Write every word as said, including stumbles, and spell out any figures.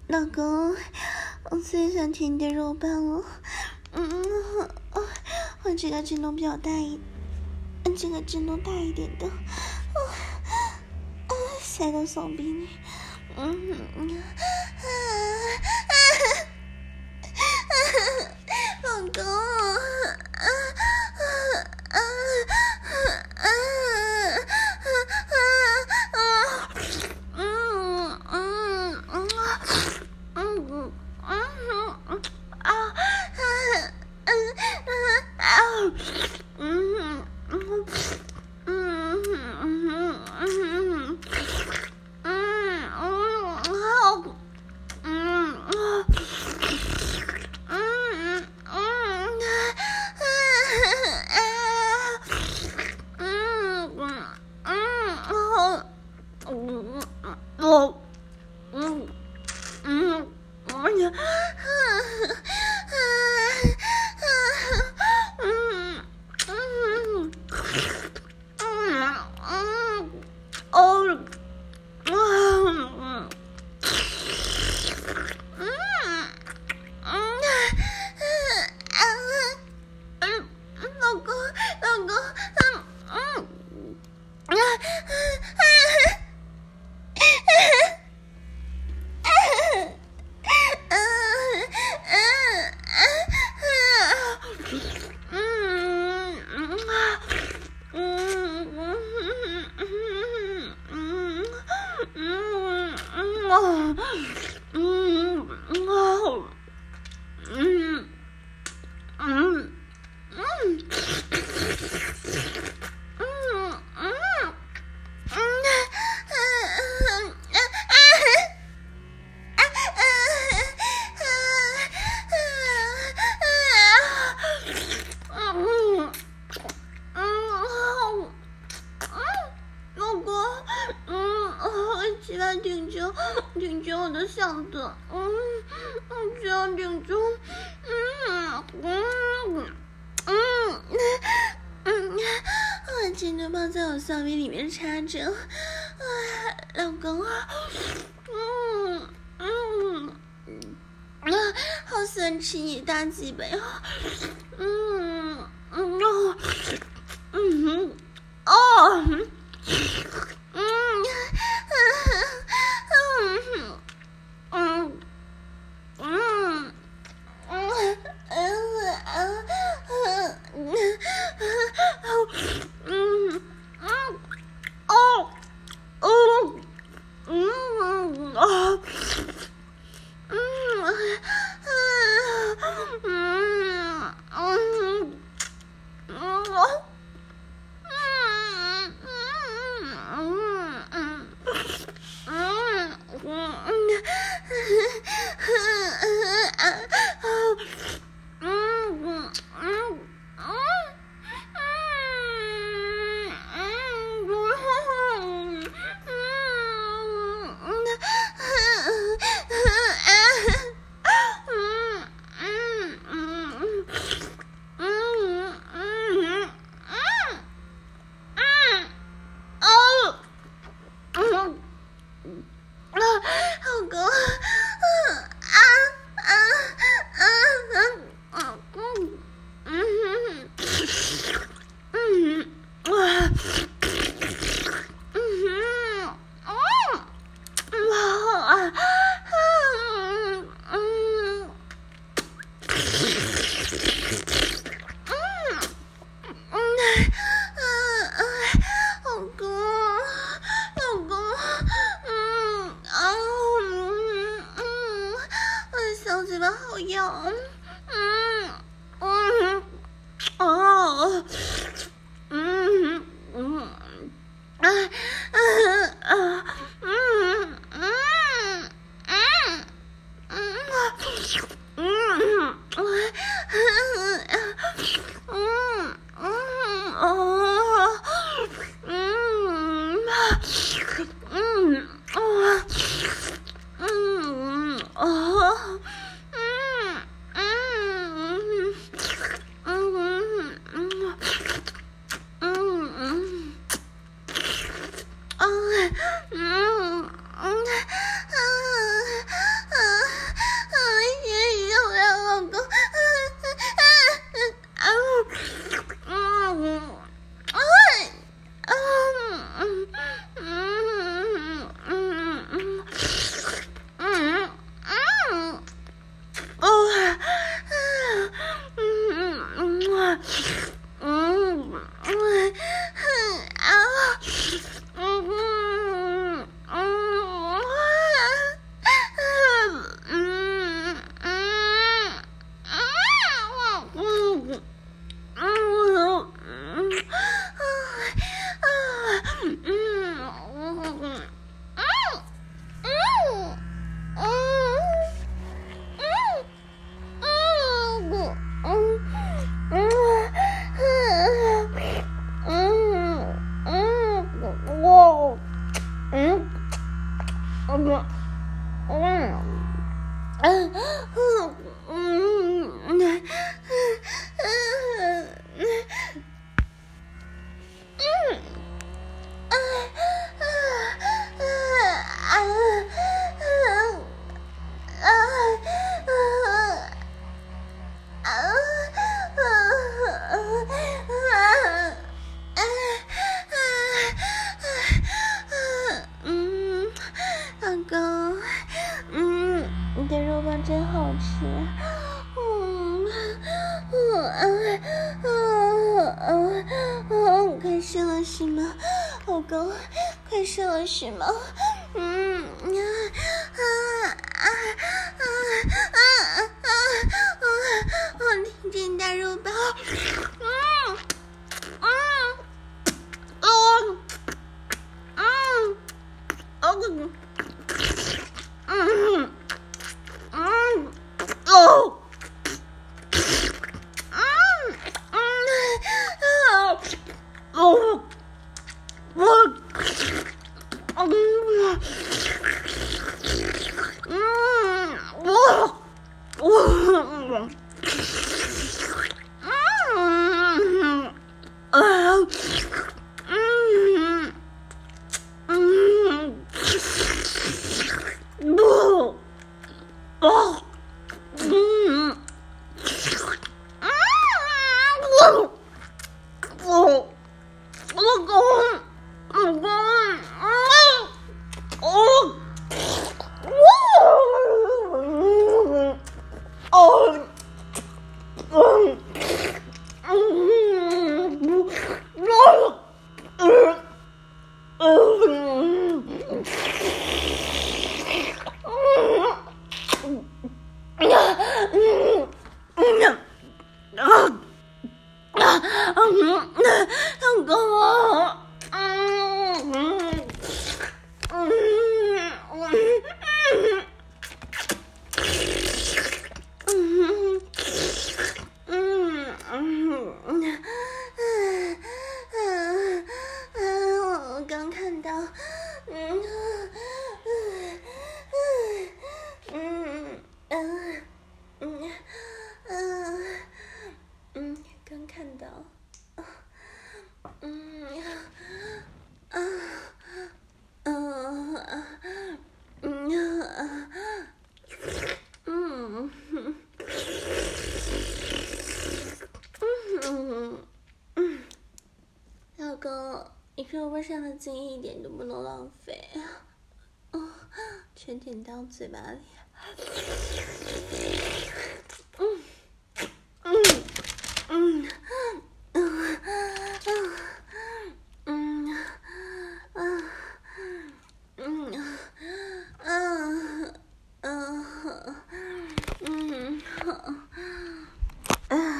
老公，我最想听你的肉棒了。嗯，我我这个震动比较大一，这个震动大一点的，啊啊，塞到手臂里。嗯嗯啊啊啊！老公，啊啊啊啊啊！嗯嗯嗯嗯嗯啊啊嗯啊嗯嗯嗯嗯嗯我，嗯嗯，我呀，啊啊啊，嗯嗯嗯嗯，哦，嗯嗯嗯啊嗯，老公，老公，嗯嗯啊啊。起来顶住，顶住我的嗓子，嗯，只要顶住，嗯嗯嗯嗯，我金牛棒在我嗓鼻里面插着，啊，老公啊，嗯嗯啊，好想吃你大鸡巴啊，嗯嗯哦，嗯哦。嗯嗯嗯嗯嗯嗯嗯哦哦嗯啊嗯嗯嗯嗯。老公，啊啊啊啊嗯嗯嗯啊嗯嗯啊嗯嗯嗯啊老公，老公，嗯啊嗯嗯，我的小嘴巴好痒，嗯嗯哦，嗯嗯啊啊啊嗯嗯嗯嗯嗯嗯嗯嗯哦嗯嗯哦嗯哦嗯嗯嗯嗯嗯嗯嗯嗯嗯啊啊嗯嗯嗯嗯老公，嗯，你的肉棒真好吃，嗯嗯嗯嗯嗯，快射了是吗？老公，快射了是吗？嗯啊啊啊啊啊啊啊！我听见大肉包，嗯嗯嗯嗯嗯嗯嗯哦。哦，我，嗯，嗯，我，我，嗯，啊，嗯，嗯，不，哦，嗯，啊，我，我。老公，老公，嗯，哦，哦，哦，嗯，嗯，我，嗯，嗯，嗯，嗯，啊。啊，嗯，老公，嗯嗯嗯嗯嗯嗯嗯嗯，我刚看到，嗯嗯嗯嗯嗯嗯嗯，刚看到。嗯啊嗯嗯啊嗯嗯嗯，老公，你胳膊上的精液一点都不能浪费，嗯，全点到嘴巴里。